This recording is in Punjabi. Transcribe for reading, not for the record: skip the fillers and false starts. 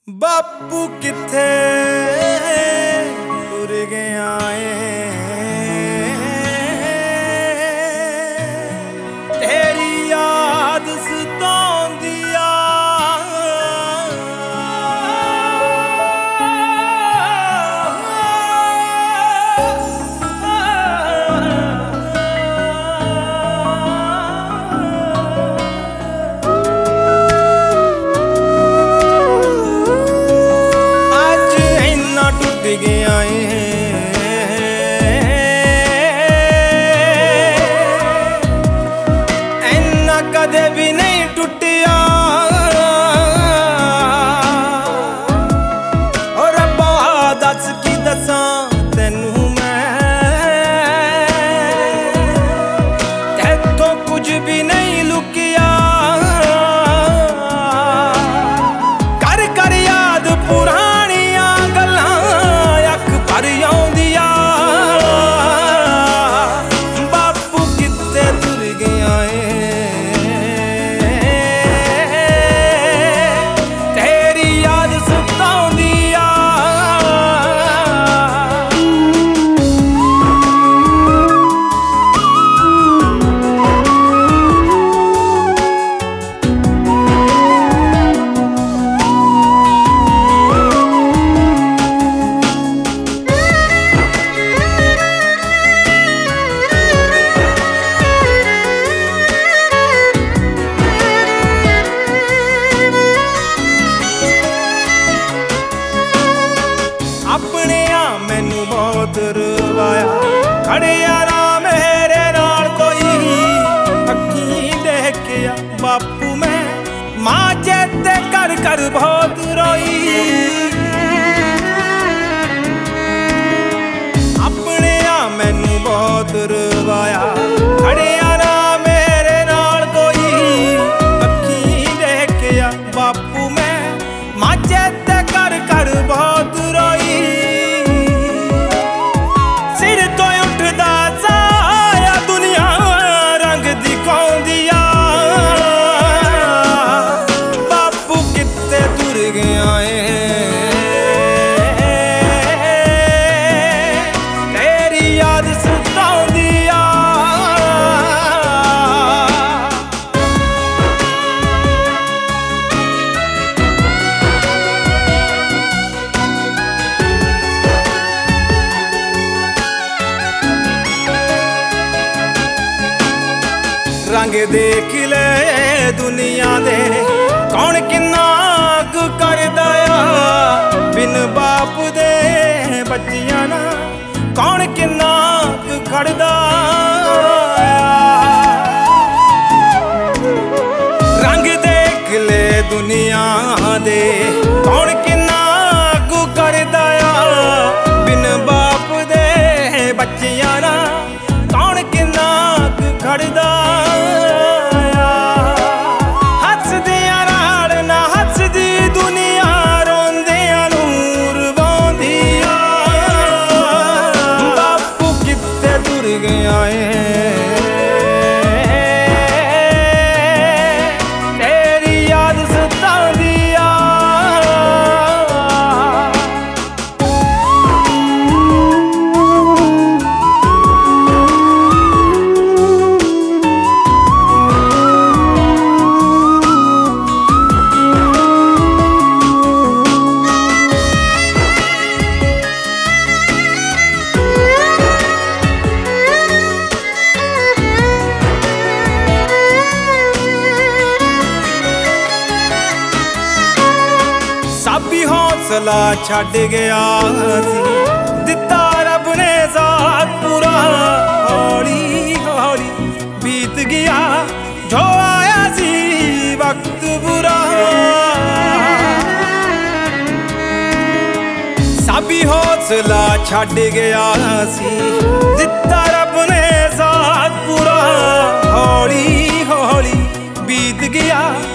ਬਾਪੂ ਕਿੱਥੇ ਤੁਰ ਗਿਆ ਏ, ਤੇਰੀ ਯਾਦ ਸਤਾਉਂਦੀ ਆ। ਗਿਆ ਇੰਨਾ ਕਦੇ ਵੀ ਨਹੀਂ ਟੁੱਟਿਆ। ਓ ਰੱਬਾ ਦੱਸ ਕੀ ਦੱਸਾਂ ਤੈਨੂੰ ਮੈਂ, ਤੈਥੋਂ ਕੁਝ ਵੀ ਨਹੀਂ ਲੁਕਿਆ। ਕਰ ਕਰ ਯਾਦ ਪੁਰਾਣੀਆਂ ਗੱਲਾਂ ਪਰ ਆਉਂਦੀਆਂ। ਬਾਪੂ ਕਿੱਥੇ ਤੁਰ ਗਿਆ ਏ, ਤੇਰੀ ਯਾਦ ਸਤਾਉਂਦੀ ਆ। ਆਪਣਿਆਂ ਮੈਨੂੰ ਬਹੁਤ ਰਵਾਇਆ, ਖੜਿਆ ਨਾ ਮੇਰੇ ਨਾਲ ਕੋਈ। ਅੱਖੀਂ ਦੇਖ ਕੇ ਆ ਬਾਪੂ ਮੈਂ ਮਾਂ ਚੇਤੇ ਕਰ ਕਰ ਬਹੁਤ ਰੋਈ। ਆਪਣਿਆਂ ਮੈਨੂੰ ਬਹੁਤ ਰਵਾਇਆ, ਖੜਿਆ ਨਾ ਮੇਰੇ ਨਾਲ ਕੋਈ। ਅੱਖੀਂ ਦੇਖ ਕੇ ਆ ਬਾਪੂ ਮੈਂ ਮਾਂ ਚੇਤੇ ਕਰ ਕਰ ਬਹੁਤ ਰੋਈ। रंग देख ले दुनिया दे कौन किन्ना कुछ करदा आ। बिन बाप दे बच्चियां ना कौन किन्ना कुछ खड़दा आ। रंग देख ले दुनिया दे कौन किन्ना कुछ करदा आ। बिन बाप दे बच्चियां ना कौन किन्ना कुछ खड़दा। साबी हौसला छड़ गया सी, दिता रब ने साथ पूरा। हौली हौली बीत गया जो आया सी वक्त बुरा। साबी हौसला छड़ गया सी, दिता रब ने साथ पूरा। हौली हौली बीत गया